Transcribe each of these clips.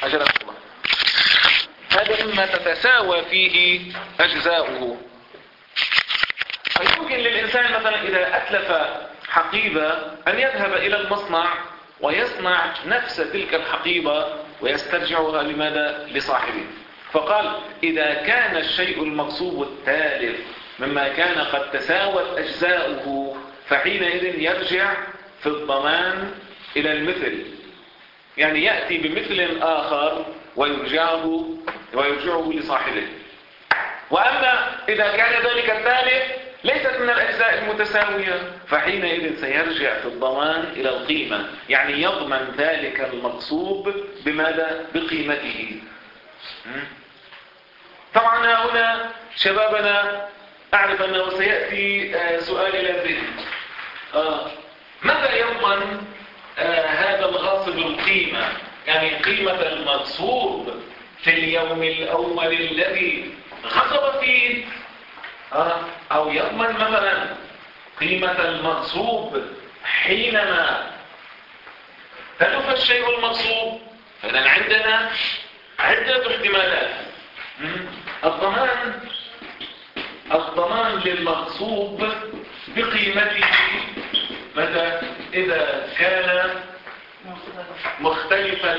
أجلكم الله. هذا مما تتساوى فيه أجزاؤه. فيمكن للإنسان مثلا إذا أتلف حقيبة أن يذهب إلى المصنع ويصنع نفس تلك الحقيبة ويسترجعها لماذا؟ لصاحبه. فقال إذا كان الشيء المغصوب التالف مما كان قد تساوت أجزاؤه فحينئذ يرجع في الضمان إلى المثل، يعني يأتي بمثل آخر ويرجعه لصاحبه. وأما إذا كان ذلك التالف ليست من الأجزاء المتساوية فحينئذ سيرجع في الضمان إلى القيمة، يعني يضمن ذلك المغصوب بماذا؟ بقيمته. طبعا هنا شبابنا أعرف أنه سيأتي سؤال إلى الذهن، متى يضمن هذا الغاصب القيمة؟ يعني قيمة المغصوب في اليوم الأول الذي غصب فيه، أو يضمن مثلا قيمة المغصوب حينما تلف الشيء المغصوب. فإذا عندنا عدة احتمالات. الضمان للمغصوب بقيمته متى؟ إذا كان مختلف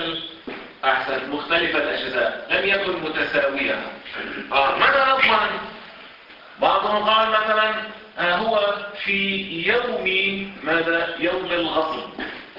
الأجزاء لم يكن متساوية. ماذا نضمن؟ بعضهم قال مثلا هو في يوم ماذا؟ يوم الغصب.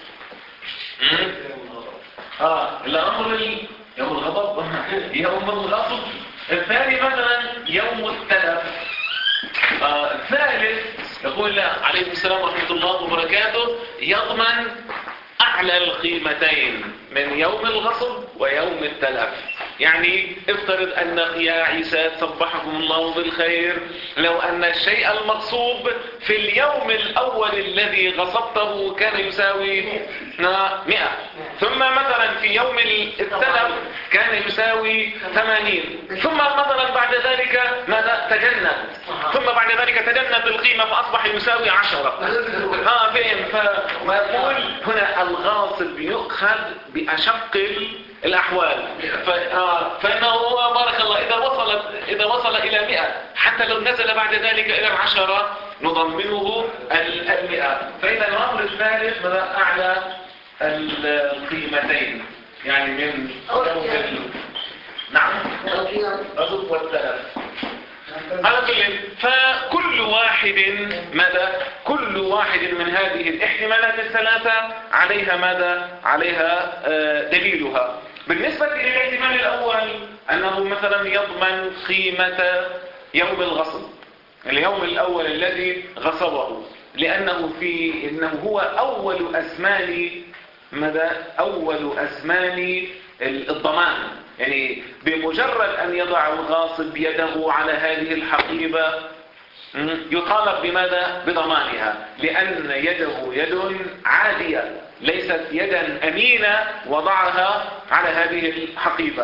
الأمر يوم الغضب يوم الغصب. الثاني مثلا يوم التلف. الثالث يقول عليه السلام ورحمة الله وبركاته يضمن أعلى القيمتين من يوم الغصب ويوم التلف. يعني افترض أن يا عيسى صبحكم الله بالخير لو أن الشيء المغصوب في اليوم الأول الذي غصبته كان يساوي 100، ثم مثلا في يوم التلف كان يساوي 80، ثم مثلا بعد ذلك ماذا؟ تجنت، ثم بعد ذلك تجنت القيمة فأصبح يساوي 10. فهم؟ فيقول هنا الغاصب يؤخذ بأشق الأحوال. فإنه بارك الله إذا وصل إلى 100 حتى لو نزل بعد ذلك إلى 10 نضمنه 100. فإذا الأمر الثالث ماذا؟ أعلى القيمتين، يعني من نعم الغصب والتلف. على كل فكل واحد ماذا؟ كل واحد من هذه الاحتمالات الثلاثة عليها ماذا؟ عليها دليلها. بالنسبة للاحتمال الأول أنه مثلا يضمن قيمة يوم الغصب، اليوم الأول الذي غصبه، إنه هو أول أسمان ماذا؟ أول أسمان الضمان. يعني بمجرد أن يضع الغاصب يده على هذه الحقيبة يطالب بماذا؟ بضمانها، لأن يده يد عادية ليست يدا أمينة وضعها على هذه الحقيبة.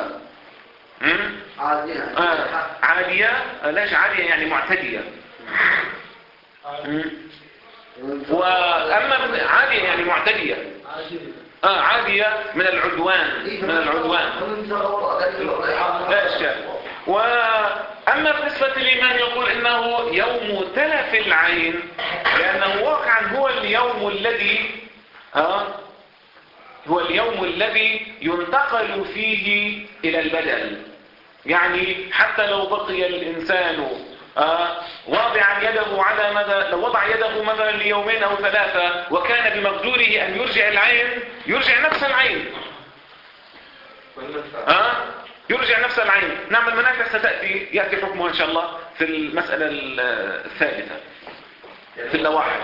عادية ليش عادية؟ يعني معتدية. وأما عادية يعني معتدية، عادية من العدوان، لا إشكال. وأما بالنسبة لمن يقول إنه يوم تلف العين، لأنه واقعا هو اليوم الذي ينتقل فيه إلى البدل. يعني حتى لو بقي الإنسان واضعا يده على ماذا؟ لو وضع يده مثلا ليومين أو 3 وكان بمقدوره أن يرجع العين، يرجع نفس العين. يرجع نفس العين. نعم المنافع يأتي حكمه إن شاء الله في المسألة الثالثة في اللواحق.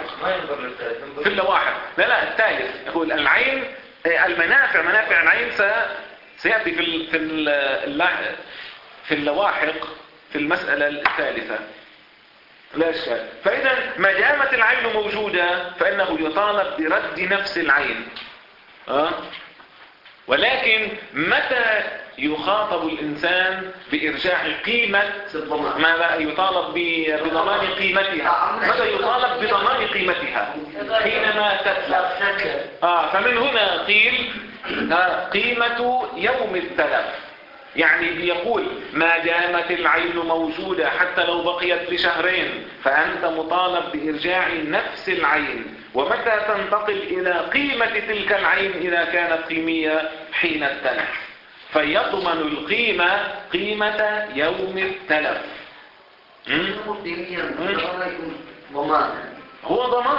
لا الثالث يقول العين، منافع العين سيأتي في اللواحق في المسألة الثالثة. لا شك. فإذا ما دامت العين موجودة فإنه يطالب برد نفس العين. ولكن متى يخاطب الإنسان بإرجاع قيمة ماذا يطالب بضمان قيمتها. ماذا يطالب بضمان قيمتها حينما تتلف. فمن هنا قيل قيمة يوم التلف. يعني بيقول ما دامت العين موجودة حتى لو بقيت لشهرين فأنت مطالب بإرجاع نفس العين. ومتى تنتقل إلى قيمة تلك العين إذا كانت قيمية؟ حين التلف. فيضمن القيمة قيمة يوم التلف. هو ضمان.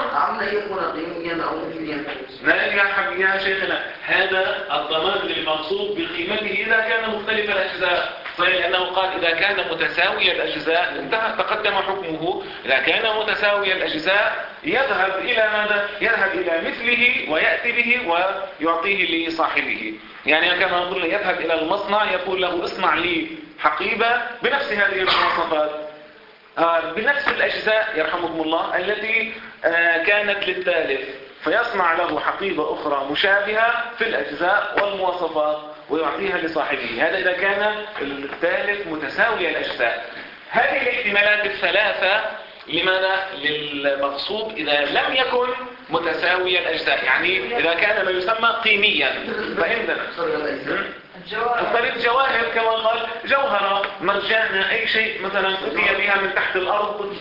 لا يا شيخنا، هذا الضمان للمقصود بقيمته إذا كان مختلف الأجزاء. صحيح، لأنه قال إذا كان متساوي الأجزاء انتهى تقدم حكمه. إذا كان متساوي الأجزاء يذهب إلى ماذا؟ يذهب إلى مثله ويأتي به ويعطيه لصاحبه. يعني كما نقول يذهب إلى المصنع يقول له اصنع لي حقيبة بنفس هذه المواصفات بنفس الأجزاء يرحمكم الله التي كانت للتالف، فيصنع له حقيبة أخرى مشابهة في الأجزاء والمواصفات ويعطيها لصاحبه. هذا إذا كان التالف متساوي الأجزاء. هذه الاحتمالات الثلاثة لماذا؟ للمقصود إذا لم يكن متساوي الأجزاء، يعني إذا كان ما يسمى قيميا. فعندنا افترض جواهر كما قال جوهرة مرجانة أي شيء مثلا أتي بها من تحت الأرض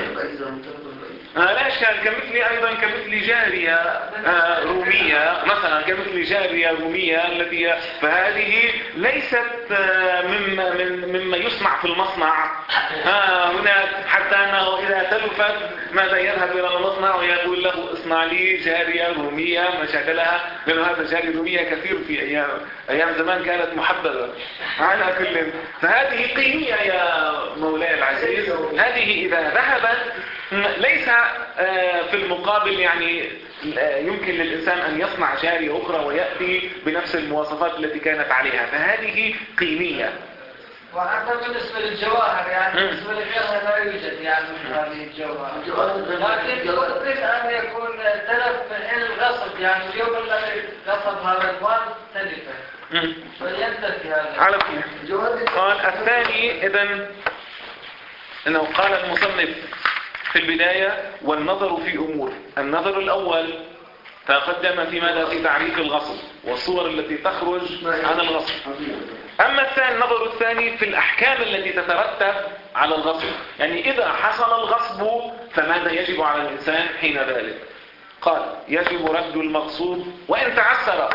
لا إشكال. كمثل أيضا كمثل جارية رومية مثلا، كمثل جارية رومية التي فهذه ليست مما يصنع في المصنع هناك، حتى أنه إذا تلفت ماذا يذهب إلى المصنع ويقول له اصنع لي جارية رومية ما شكلها، لأن هذا جارية رومية كثير في أيام زمان كانت محببة على كل. فهذه قيمية يا مولاي العزيز. هذه إذا ذهبت ليس في المقابل يعني يمكن للإنسان أن يصنع جارية أخرى ويأتي بنفس المواصفات التي كانت عليها، فهذه قيمية. وحتى بالنسبة للجواهر يعني بالنسبة لغيرها لا يوجد يعني هذه الجواهر، لكن يمكن أن يكون تلف من حين الغصب، يعني اليوم الذي غصب هذا المال تلفه فينتفي هذا على كل. قال الثاني إذن أنه قال المصنف في البداية والنظر في أمور. النظر الأول تقدم في ماذا؟ في تعريف الغصب والصور التي تخرج عن الغصب. أما النظر الثاني في الأحكام التي تترتب على الغصب، يعني إذا حصل الغصب فماذا يجب على الإنسان حين ذلك؟ قال يجب رد المغصوب وإن تعسر.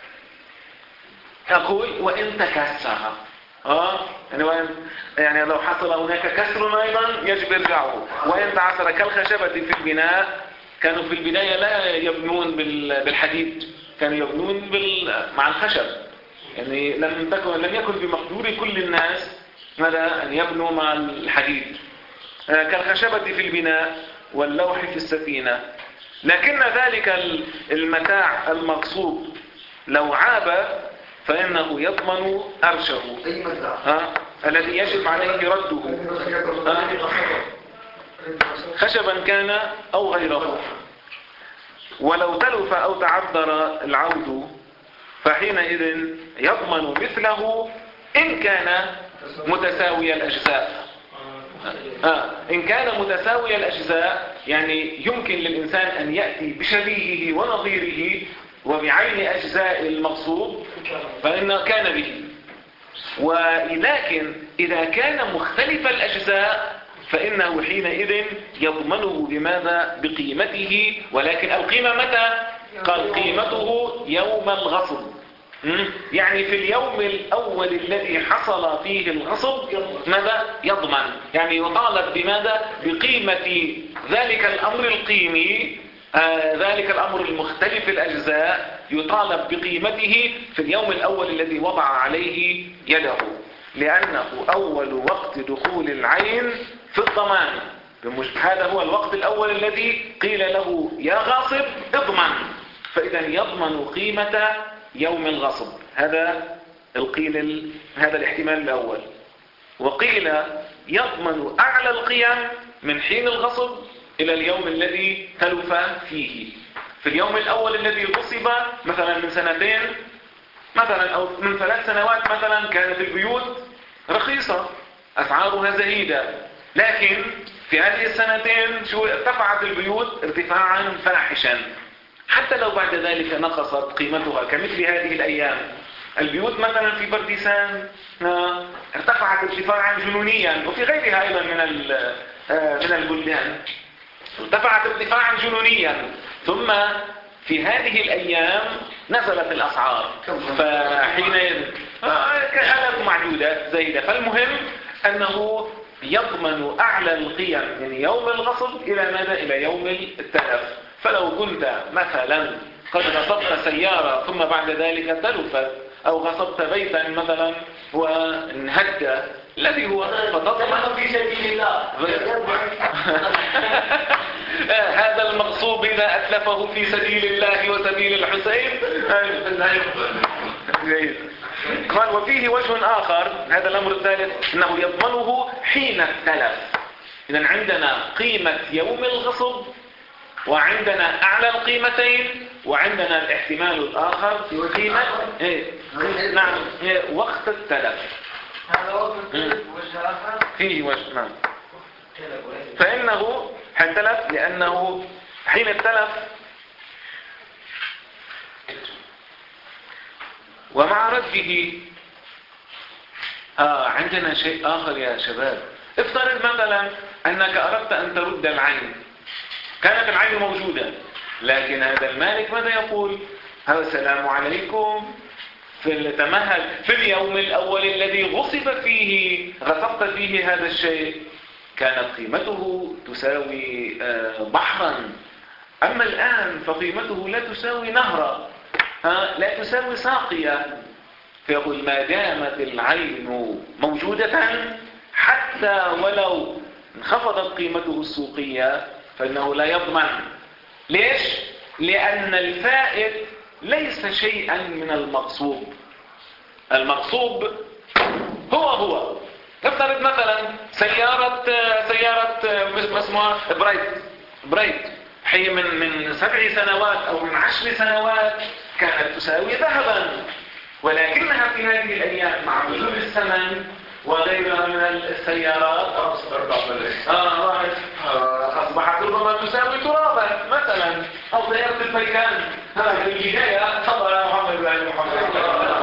أقول وإن تكسر يعني لو حصل هناك كسر أيضا يجب إرجاعه. وإن تعسر كالخشبة في البناء، كانوا في البداية لا يبنون بالحديد، كانوا يبنون مع الخشب، يعني لم يكن بمقدور كل الناس ماذا أن يبنوا مع الحديد. كالخشبة في البناء واللوح في السفينة. لكن ذلك المتاع المغصوب لو عاب فإنه يضمن أرشه الذي يجب عليه رده خشبا كان أو غيره. ولو تلف أو تعذر العود فحينئذ يضمن مثله إن كان متساوي الأجزاء. إن كان متساوي الأجزاء يعني يمكن للإنسان أن يأتي بشبيهه ونظيره وبعين أجزاء المقصود فإنه كان به. ولكن إذا كان مختلف الأجزاء فإنه حينئذ يضمنه بماذا؟ بقيمته. ولكن القيمة متى؟ قال قيمته يوم الغصب، يعني في اليوم الأول الذي حصل فيه الغصب ماذا؟ يضمن، يعني يطالب بماذا؟ بقيمة ذلك الأمر القيمي، ذلك الأمر المختلف الأجزاء يطالب بقيمته في اليوم الأول الذي وضع عليه يده، لأنه أول وقت دخول العين في الضمان. هذا هو الوقت الأول الذي قيل له يا غاصب اضمن، فإذا يضمن قيمة يوم الغصب. هذا الاحتمال الأول. وقيل يضمن أعلى القيم من حين الغصب إلى اليوم الذي تلف فيه. في اليوم الأول الذي غصب مثلا من سنتين مثلا أو من 3 سنوات مثلا كانت البيوت رخيصة أسعارها زهيدة، لكن في هذه السنتين ارتفعت البيوت ارتفاعا فاحشا، حتى لو بعد ذلك نقصت قيمتها كمثل هذه الأيام. البيوت مثلا في برديسان ارتفعت ارتفاعا جنونيا، وفي غيرها أيضا من البلدان ارتفعت ارتفاعا جنونيا، ثم في هذه الأيام نزلت الأسعار، فحينئذ كانت معدودة زايدة. فالمهم أنه يضمن أعلى القيم من يوم الغصب إلى ماذا؟ إلى يوم التلف. فلو كنت مثلا قد غصبت سيارة ثم بعد ذلك تلفت، أو غصبت بيتا مثلا وانهد الذي هو فتضمن في سبيل الله. هذا المغصوب إذا أتلفه في سبيل الله وسبيل الحسين قال. وفيه وجه آخر، هذا الأمر الثالث، أنه يضمنه حين التلف. إذن عندنا قيمة يوم الغصب، وعندنا أعلى القيمتين، وعندنا الاحتمال الآخر في قيمة نعم وقت التلف. هذا وقت التلف وجه آخر فيه وجه نعم. فإنه حتلف لأنه حين التلف. ومع رده عندنا شيء آخر يا شباب. افترض مثلا أنك أردت أن ترد العين، كانت العين موجودة، لكن هذا المالك ماذا يقول؟ السلام عليكم، تمهل في اليوم الأول الذي غصب فيه غصبت فيه هذا الشيء كانت قيمته تساوي بحرا، أما الآن فقيمته لا تساوي نهرا، لا تساوي ساقية. فيقول ما دامت العين موجودة حتى ولو انخفضت قيمته السوقية فإنه لا يضمن. ليش؟ لأن الفائت ليس شيئا من المغصوب. المغصوب هو افترض مثلا سيارة اسمها برايت حي من 7 سنوات أو من 10 سنوات كانت تساوي ذهبا، ولكنها في هذه الأيام مع وجود الثمن وغيرها من السيارات أصبحت ربما تساوي ترابا مثلا، أو سيارة البيكان. هذا في البداية تفضل يا محمد.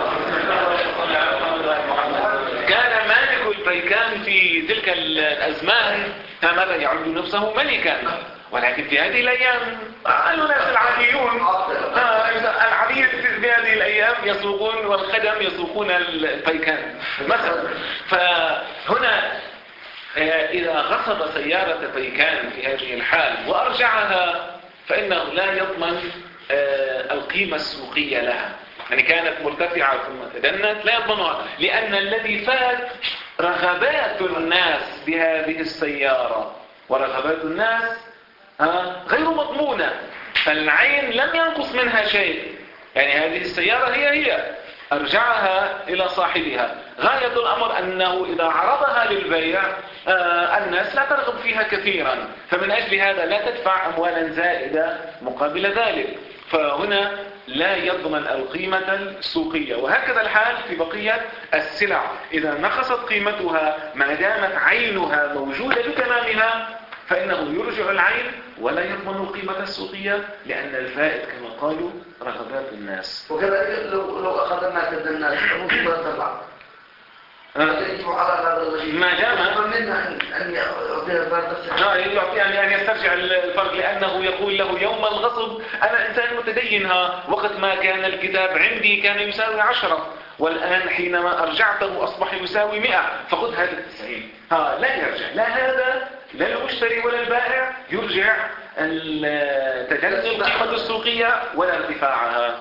كان مالك البيكان في تلك الأزمان ماذا يعد نفسه ملكا، ولكن في هذه الأيام الناس العاديون العبيد في هذه الأيام يسوقون والخدم يسوقون البيكان مثلا. فهنا إذا غصب سيارة بيكان في هذه الحال وأرجعها فإنه لا يضمن القيمة السوقية لها، يعني كانت مرتفعة ثم تدنت لا يضمنها، لأن الذي فات رغبات الناس بهذه السيارة، ورغبات الناس غير مضمونة. فالعين لم ينقص منها شيء، يعني هذه السيارة هي أرجعها إلى صاحبها. غاية الأمر أنه إذا عرضها للبيع الناس لا ترغب فيها كثيرا، فمن أجل هذا لا تدفع أموالا زائدة مقابل ذلك، فهنا لا يضمن القيمة السوقية. وهكذا الحال في بقية السلع، إذا نقصت قيمتها ما دامت عينها موجودة بتمامها فإنه يرجع العين ولا يضمن القيمة السوقية، لأن الفائد كما قالوا رغبات الناس. وكذلك لو أخذ الناس الناس ممكن تطلع ما دام أن يعطيها يعني أن يسترجع الفرق، لأنه يقول له يوم الغصب أنا إنسان متدين، وقت ما كان الكتاب عندي كان يساوي 10، والآن حينما أرجعته أصبح يساوي 100، فخذ هذا 90. لا يرجع لا هذا لا المشتري ولا البائع يرجع تجنب القيمة السوقية ولا ارتفاعها.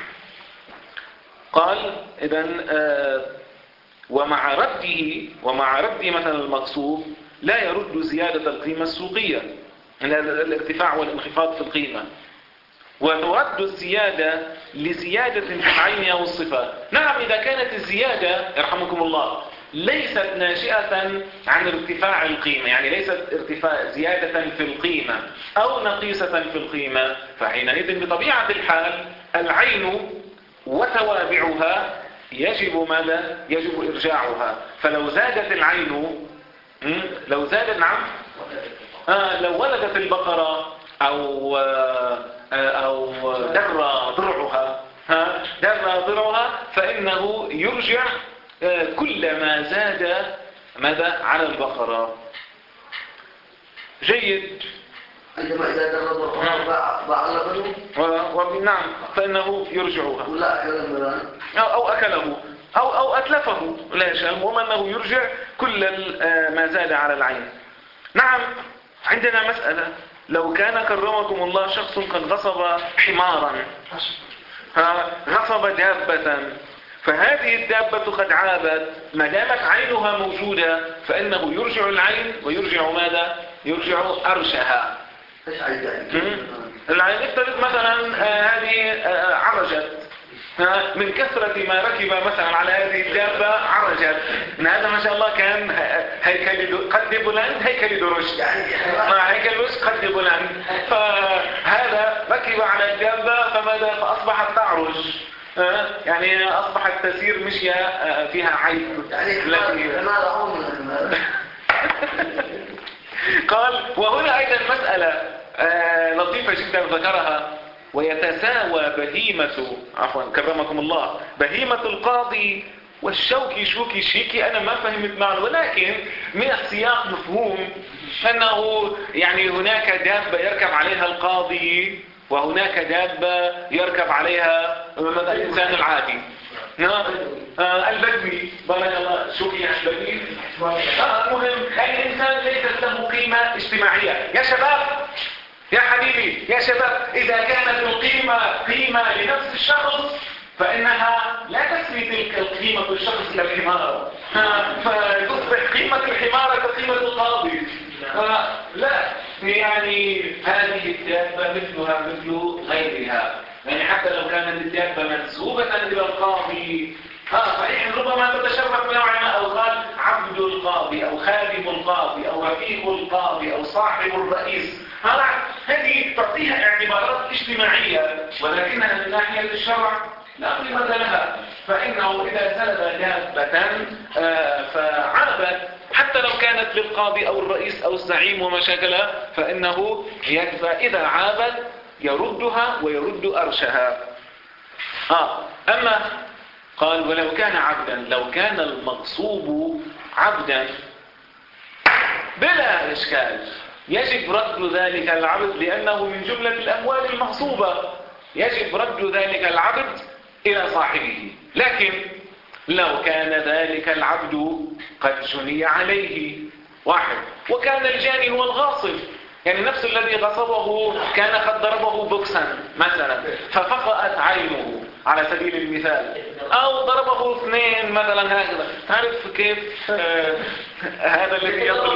قال إذن ومع رد مثلا المغصوب لا يرد زيادة القيمة السوقية، الارتفاع والانخفاض في القيمة، وترد الزيادة لزيادة في العين أو الصفة. نعم إذا كانت الزيادة يرحمكم الله ليست ناشئة عن ارتفاع القيمة، يعني ليست زيادة في القيمة أو نقيصة في القيمة، فحينئذ بطبيعة الحال العين وتوابعها يجب ماذا؟ يجب إرجاعها. فلو زادت العين لو زادت نعم لو ولدت البقرة أو در ضرعها فإنه يرجع كل ما زاد ماذا على البقرة. جيد. عندما إذا در ضرعها باع لبنه نعم فإنه يرجعها أو أكله أو أتلفه لا شيء، المهم أنه يرجع كل ما زاد على العين. نعم عندنا مسألة، لو كان كرمكم الله شخص قد غصب حمارا غصب دابة، فهذه الدابة قد عابت، ما دامت عينها موجودة فإنه يرجع العين ويرجع ماذا؟ يرجع أرشها. العين افترض مثلا هذه عرجت من كثرة ما ركب مثلا على هذه الدابة عرجت، إن هذا ما شاء الله كان هيكل قد بلند هيكل درج هيكل درج قد بلند، فهذا ركب على الدابة فماذا؟ فأصبحت تعرج، يعني أصبحت تسير مشية فيها عيب. قال وهنا أيضا مسألة لطيفة جدا ذكرها، ويتساوى بهيمة كرمكم الله بهيمة القاضي والشوكي شوكي شيكي. أنا ما فهمت معنى، ولكن من السياق مفهوم أنه يعني هناك دابة يركب عليها القاضي وهناك دابة يركب عليها الإنسان العادي البدوي. بارك الله شوكي البدوي. المهم الإنسان ليست له قيمة اجتماعية. يا شباب يا حبيبي يا شباب، إذا كانت القيمة قيمة لنفس الشخص فإنها لا تسوي تلك القيمة الشخص كالحمارة، فتصبح قيمة الحمارة كقيمة القاضي. لا، يعني هذه الدابة مثلها مثل غيرها، يعني حتى لو كانت الدابة منسوبة إلى القاضي صحيح ربما تتشرف نوعا ما، أو قال عبد القاضي أو خادم القاضي أو رفيق القاضي أو صاحب الرئيس، هذه تعطيها اعتبارات اجتماعية، ولكنها من ناحية الشرع لا قيمة لها. فإنه إذا سلب دابة فعابت حتى لو كانت للقاضي أو الرئيس أو الزعيم وما شاكلها، فإنه إذا عابت يردها ويرد أرشها. أما قال ولو كان عبدا، لو كان المغصوب عبدا بلا إشكال يجب رد ذلك العبد لأنه من جملة الأموال المغصوبة، يجب رد ذلك العبد إلى صاحبه. لكن لو كان ذلك العبد قد جني عليه واحد وكان الجاني هو الغاصب، يعني نفس الذي غصبه كان قد ضربه بوكسا مثلا ففقأت عينه على سبيل المثال، أو ضربه اثنين مثلا هكذا. تعرف كيف هذا الذي يضرب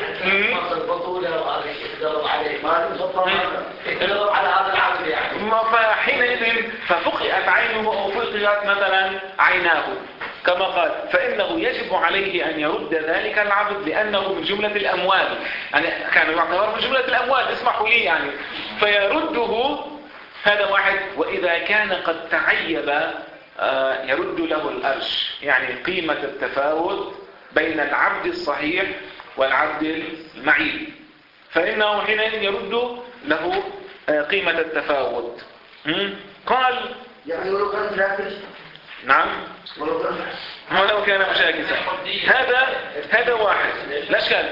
فحينئذ ففقئت عينه أو فقئت مثلا عيناه كما قال، فإنه يجب عليه أن يرد ذلك العبد لأنه من جملة الأموال، يعني كان يعتبر من جملة الأموال اسمحوا لي يعني، فيرده هذا واحد. وإذا كان قد تعيب يرد له الأرش، يعني قيمة التفاوت بين العبد الصحيح والعبد المعيب، فإنه حينئذ يرد له قيمة التفاوت. قال يعني ولو كان مشاكس، نعم ولو كان مشاكسا، هذا واحد لا إشكال.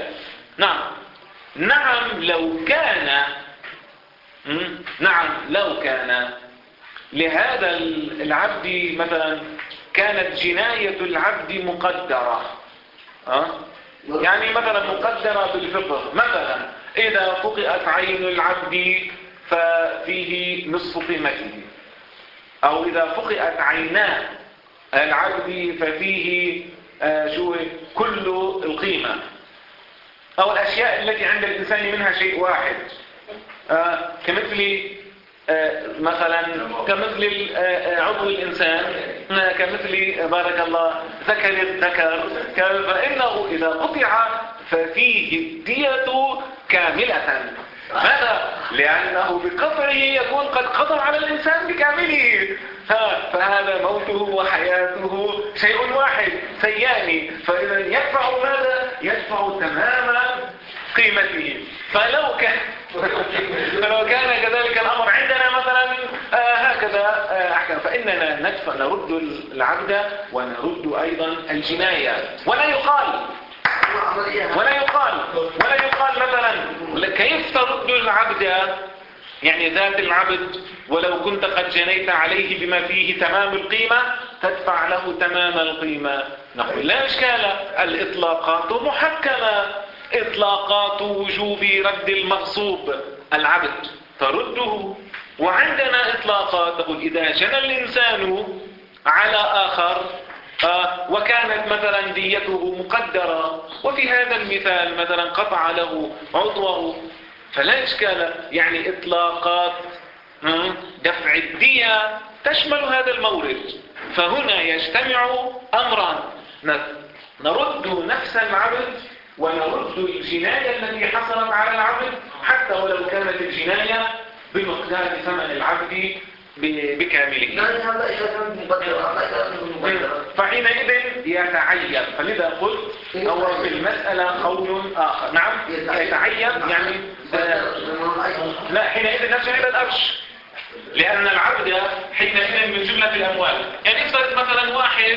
نعم لو كان لهذا العبد مثلا كانت جناية العبد مقدرة، يعني مثلا مقدرة بالفقه، مثلا إذا فقئت عين العبد ففيه نصف قيمته، أو إذا فقئت عينا العبد ففيه كل القيمة، أو الأشياء التي عند الإنسان منها شيء واحد، كمثل مثلا كمثل عضو الإنسان، كمثل بارك الله ذكر الذكر، فإنه إذا قطع ففيه الدية كاملة. ماذا؟ لأنه بقطعه يكون قد قضى على الإنسان بكامله، فهذا موته وحياته شيء واحد سيان، فإذا يدفع ماذا؟ يدفع تمام قيمته. فلو كان كذلك الأمر عندنا مثلا هكذا أحكام، فإننا نرد العبد ونرد أيضا الجناية. ولا يقال مثلا كيف ترد العبد، يعني ذات العبد ولو كنت قد جنيت عليه بما فيه تمام القيمة تدفع له تمام القيمة. نقول لا إشكال، الإطلاقات محكمة، إطلاقات وجوب رد المغصوب العبد ترده، وعندنا إطلاقات تقول إذا جنى الإنسان على آخر وكانت مثلا ديته مقدرة، وفي هذا المثال مثلا قطع له عضوه، فلا إشكال. يعني إطلاقات دفع الدية تشمل هذا المورد. فهنا يجتمع أمران، نرد نفس العبد ونرد الجناية التي حصلت على العبد، حتى ولو كانت الجناية بمقدار ثمن العبد بكامله. فحينئذ يتعين، فلذا قلت هو في المسألة قول آخر. نعم يتعين، يعني لا، حينئذ نرجع إلى الأرش، لأن العبد حينئذ من جملة الأموال. يعني افترض مثلا واحد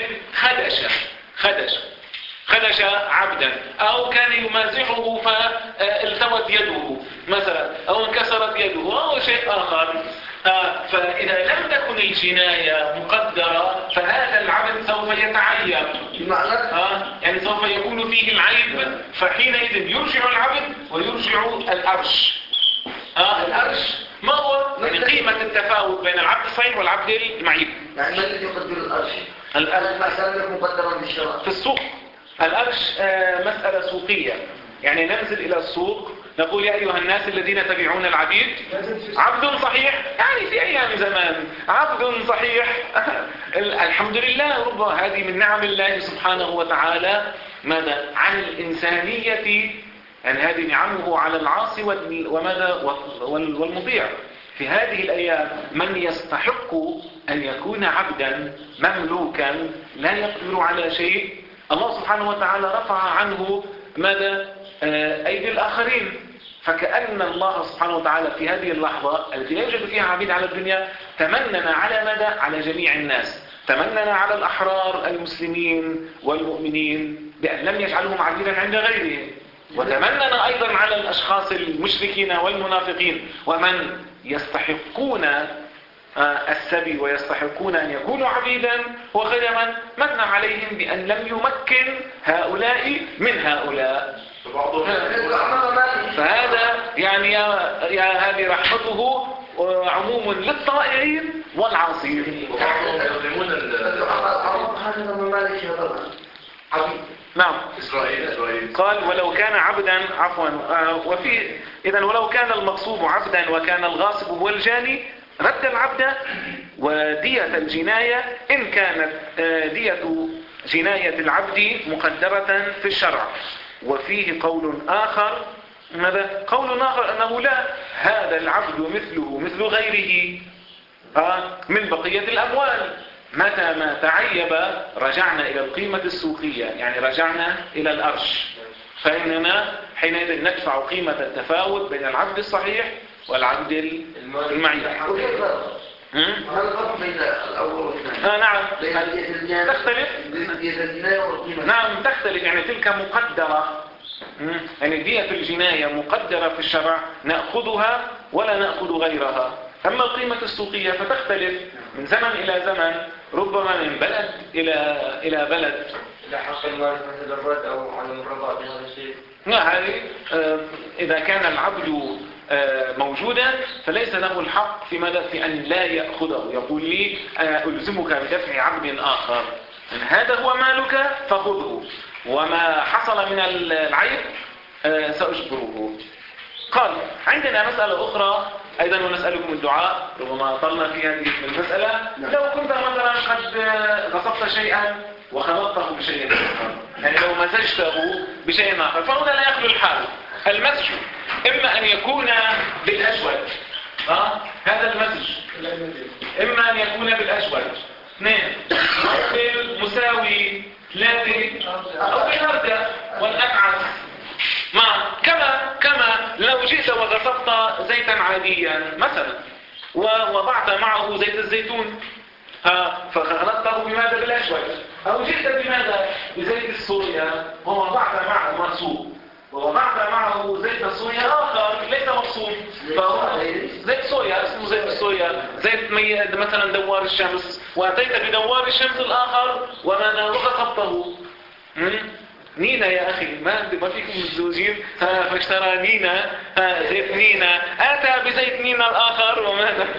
خدش عبدا، أو كان يمازحه فالتوت يده مثلا، أو انكسرت يده، أو شيء آخر. فإذا لم تكن الجناية مقدرة فهذا العبد سوف يتعين، يعني سوف يكون فيه العيب، فحينئذ يرجع العبد ويرجع الأرش. الأرش ما هو؟ يعني قيمة التفاوت بين العبد الصحيح والعبد المعيب. يعني ما الذي يقدر الأرش؟ الأرش مقدرا بالشرع في السوق. الأرش مسألة سوقية، يعني ننزل إلى السوق نقول يا أيها الناس الذين تبيعون العبيد، عبد صحيح، يعني في أيام زمان عبد صحيح الحمد لله، ربما هذه من نعم الله سبحانه وتعالى ماذا عن الإنسانية، يعني هذه نعمه على العاصي وماذا والمطيع. في هذه الأيام من يستحق أن يكون عبدا مملوكا لا يقدر على شيء، الله سبحانه وتعالى رفع عنه ماذا أيدي الآخرين. فكأن الله سبحانه وتعالى في هذه اللحظة التي يوجد فيها عبيد على الدنيا تمننا على ماذا؟ على جميع الناس، تمننا على الأحرار المسلمين والمؤمنين بأن لم يجعلهم عبيدا عند غيرهم، وتمننا أيضا على الأشخاص المشركين والمنافقين ومن يستحقون السبي ويستحقون أن يكونوا عبيدا وخدما، من عليهم بأن لم يمكن هؤلاء من هؤلاء. فهذا يعني يا هذه رحمته عموم للطائعين والعاصين. نعم إسرائيل قال ولو كان عبدا عفوا وفي إذن ولو كان المغصوب عبدا وكان الغاصب هو الجاني رد العبد ودية الجناية إن كانت دية جناية العبد مقدرة في الشرع. وفيه قول آخر، ماذا؟ قول آخر أنه لا، هذا العبد مثله مثل غيره من بقية الأموال، متى ما تعيب رجعنا إلى القيمة السوقية، يعني رجعنا إلى الأرش، فإننا حينئذ ندفع قيمة التفاوت بين العبد الصحيح والعبد المعيب. هل الفرق بين الأول والثاني؟ نعم تختلف. نعم تختلف، يعني تلك مقدرة، يعني دية الجناية مقدرة في الشرع نأخذها ولا نأخذ غيرها. أما القيمة السوقية فتختلف من زمن إلى زمن، ربما من بلد إلى بلد. إذا حصل مالك مثل الرد أو على المرضى بهذا الشيء. نعم، هذه إذا كان العبد موجودا فليس له الحق في ماذا؟ في أن لا يأخذه، يقول لي ألزمك بدفع عبد آخر، إن هذا هو مالك فخذه، وما حصل من العيب سأجبره. قال عندنا مسألة أخرى أيضا ونسألكم الدعاء، ربما طلنا في هذه المسألة. لو كنت مثلا قد غصبت شيئا وخلطته بشيء آخر، يعني لو مزجته بشيء آخر، فهنا لا يخلو الحال. المزج إما أن يكون بالأسود، هذا المزج إما أن يكون بالأشوج 2 أو بالمساوي 3 أو بالأردى والأكعس كما لو جئت وغصبت زيتا عاديا مثلا ووضعت معه زيت الزيتون فخلطته بماذا بالأشوج، أو جئت بماذا بزيت الصويا ووضعت معه مرصوب، ووضعت معه زيت الصويا آخر ليس مقصود، فهو زيت صويا اسمه زيت الصويا، زيت مثلا دوار الشمس، وأتيت بدوار الشمس الآخر وماذا وغصبته. نينا يا أخي ما فيكم متزوجين، فاشترى نينا زيت نينا، أتى بزيت نينا الآخر وماذا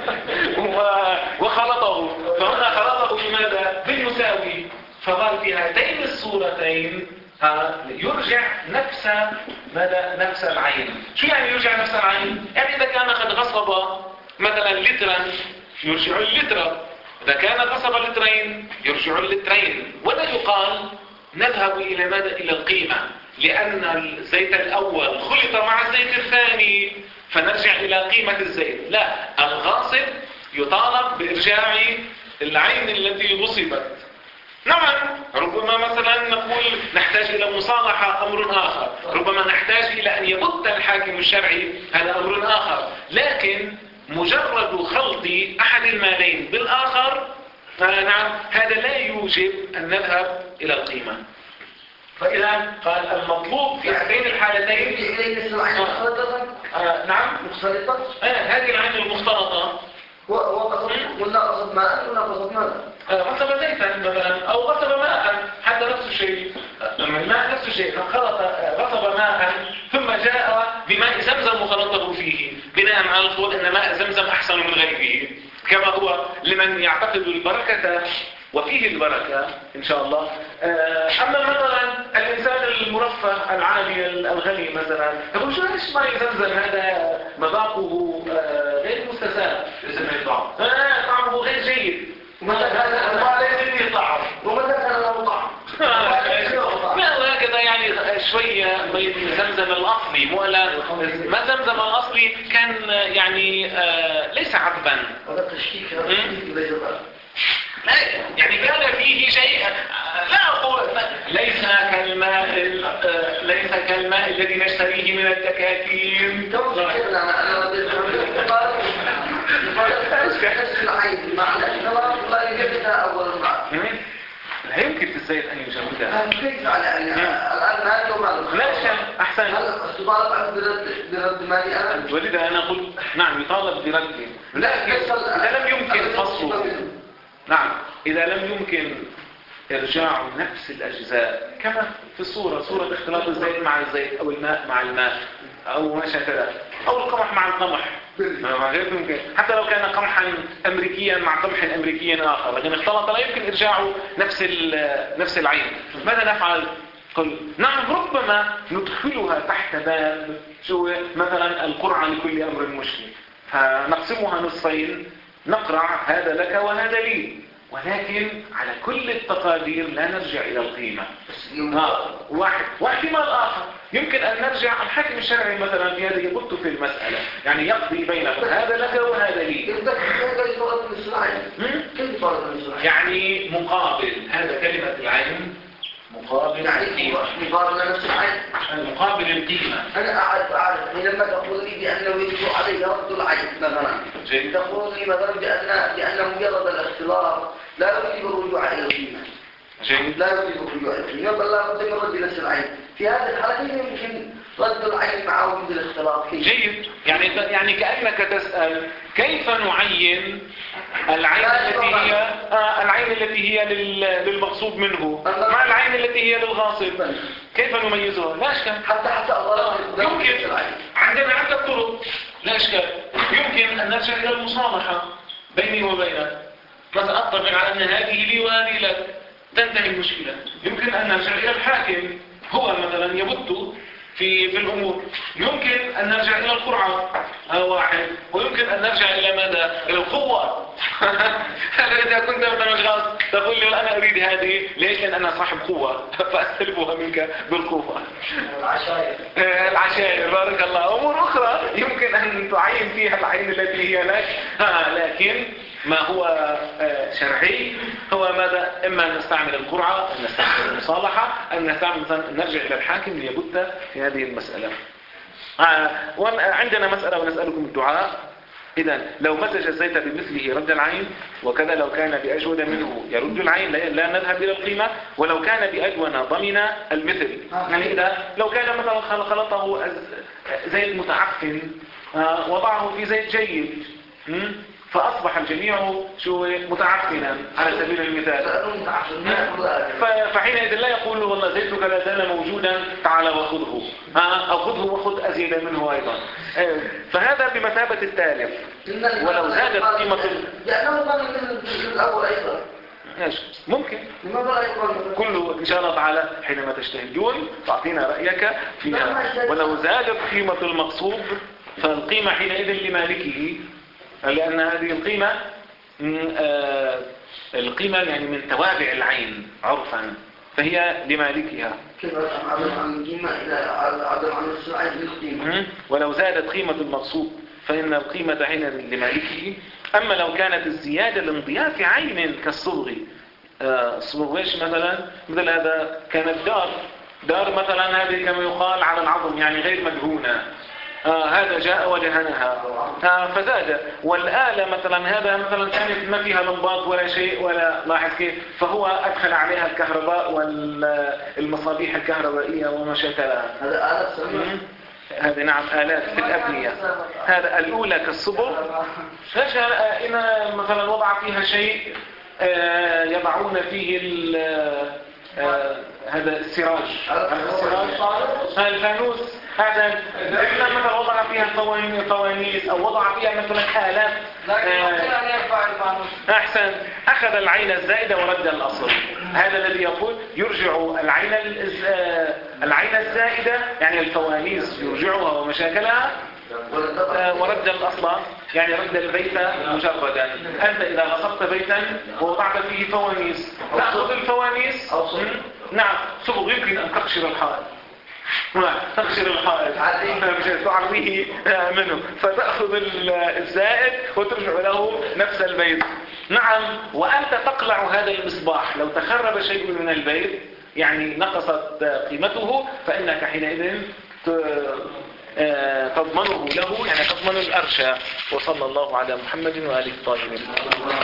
وخلطه، فهنا خلطه بماذا بالمساوي. فقال في هاتين الصورتين يرجع نفس العين. شو يعني يرجع نفس العين؟ يعني إذا كان قد غصب مثلا لترا يرجع اللتر، إذا كان غصب لترين يرجع اللترين، ولا يقال نذهب إلى ماذا؟ إلى القيمة، لأن الزيت الأول خلط مع الزيت الثاني فنرجع إلى قيمة الزيت. لا، الغاصب يطالب بإرجاع العين التي غصبت. نعم، ربما مثلا نقول نحتاج إلى مصالحة، أمر آخر، ربما نحتاج إلى أن يبت الحاكم الشرعي، هذا أمر آخر، لكن مجرد خلط أحد المالين بالآخر نعم هذا لا يوجب أن نذهب إلى القيمة. فإذا قال المطلوب في هذين الحالتين نعم مختلطة. هذه العين المختلطة ولا قصد ماء ولا قصد ماذا؟ غصب زيتا مثلا أو غصب ماء، حتى نفس الشيء، الماء نفس الشيء، غصب ماء ثم جاء بماء زمزم وخلطه فيه، بناء على القول أن ماء زمزم أحسن من غيره، كما هو لمن يعتقد البركة وفيه البركة إن شاء الله. أما مثلا الإنسان المرفه العالي الغني مثلا يقول شو ليش ماء زمزم هذا مذاقه غير مستساغ، طعمه غير جيد، ما ليس فيه طعم، وماذا كان له طعم؟ ما هكذا يعني شوية زمزم الأصلي ما زمزم الأصلي كان يعني ليس عذبا، هذا تشكيك يعني كان فيه شيء، لا أقول ليس كالماء الذي نشتريه من الدكاكين. لا يمكن في الزيت أن يجودها. لا شك أحسن. ولذا أنا أقول نعم يطالب برده، لكن إذا لم يمكن فصله، نعم إذا لم يمكن إرجاع نفس الأجزاء كما في صورة اختلاط الزيت مع الزيت أو الماء مع الماء أو ما شابه، أو القمح مع القمح، غير ممكن، حتى لو كان قمحا أمريكيا مع قمح أمريكي آخر، لكن اختلط لا يمكن إرجاع نفس العين. ماذا نفعل؟ قل نعم ربما ندخلها تحت باب شو مثلا القرعة لكل أمر مشكل، فنقسمها نصفين، نقرع هذا لك وهذا لي، ولكن على كل التقادير لا نرجع إلى القيمة. واحتمال آخر يمكن أن نرجع، الحاكم الشرعي مثلا في هذا يبط في المسألة، يعني يقضي بينهم هذا لك وهذا لي، يعني مقابل هذا كلمة العين مقابل القيمة، مقابل القيمة. أنا أعرف لما تقول لي بأنه يجب علي رد العين مثلا، تقول لي مثلا بأن مجرد الاختلاط لا يجب الرجوع إلى القيمة، لا يجب الرجوع إلى القيمة، بل لا بد من رد نفس العين. في هذه الحالة يمكن رد العين مع وجود الاختلاط. جيد، يعني كأنك تسأل كيف نعين العين التي هي للمغصوب منه مع العين التي هي للغاصب، كيف نميزها؟ لا اشكال، حتى يمكن عندنا عدة طرق، لا اشكال، يمكن ان نرجع الى المصالحة بيني وبينك، مثلا اتفق على ان هذه لي وهذه لك، تنتهي المشكلة. يمكن ان نرجع الى الحاكم، هو مثلا يبت في الأمور، يمكن أن نرجع إلى القرعة، هذا واحد، ويمكن أن نرجع إلى ماذا؟ إلى القوة. هذا إذا كنت مثلا تقول لي أنا أريد هذه، ليش؟ لأن أنا صاحب قوة فأستلبها منك بالقوة. العشائر بارك الله. أمور أخرى يمكن أن تعين فيها العين التي هي لك، لكن ما هو شرعي هو ماذا؟ إما أن نستعمل القرعة، أن نستعمل المصالحة، أن نستعمل نرجع إلى الحاكم ليبت في هذه المسألة. وعندنا مسألة ونسألكم الدعاء. إذا لو مزج الزيت بمثله رد العين، وكذا لو كان بأجود منه يرد العين، لا نذهب إلى القيمة. ولو كان بأجون ضمن المثل، يعني إذا لو كان مثلا خلطه زيت متعفن وضعه في زيت جيد فأصبح الجميع متعفنا على سبيل المثال، فحينئذ لا يقول له والله زيتك لا زال موجودا تعال وخذه، أو خذه وخذ أزيد منه أيضا. فهذا بمثابة التالف. ولو زادت قيمة الأول أيضا ممكن كله إن شاء الله تعالى حينما تجتهدون تعطينا رأيك فيها. ولو زادت قيمة المقصود فالقيمة حينئذ لمالكه، لأن هذه القيمة يعني من توابع العين عرفا، فهي لمالكها. ولو زادت قيمة المقصود فإن القيمة حينئذ لمالكه. أما لو كانت الزيادة لانضياف عين كالصبغ، الصبغ ايش مثلا؟ مثل هذا كانت دار مثلا، هذه كما يقال على العظم يعني غير مدهونة، هذا جاء ودهنها فزاد. والآلة مثلا هذا مثلا كانت ما فيها لمبات ولا شيء ولا لاحظ كيف، فهو أدخل عليها الكهرباء والمصابيح الكهربائية وما شاكلها. هذه نعم آلات في الأبنية. هذا الأولى كالصبغ، إن مثلا وضع فيها شيء يضعون فيه هذا السراج، الفانوس، هذا إذا مثلا وضع فيها فوانيس أو وضع فيها مثلا آلات أحسن، أخذ العين الزائدة ورد الأصل. هذا الذي يقول يرجع العين الزائدة يعني الفوانيس يرجعها ومشاكلها، ورد الأصل يعني رد البيت مجردا. أنت إذا غصبت بيتا ووضعت فيه فوانيس تأخذ الفوانيس، نعم صبغ يمكن أن تقشر الحائط، تقشر الحائط تعرضيه منه، فتأخذ الزائد وترجع له نفس البيت. نعم. وأنت تقلع هذا المصباح، لو تخرب شيء من البيت يعني نقصت قيمته، فإنك حينئذ تضمنه له، يعني تضمن الأرشى. وصلى الله على محمد وآله الطاهرين.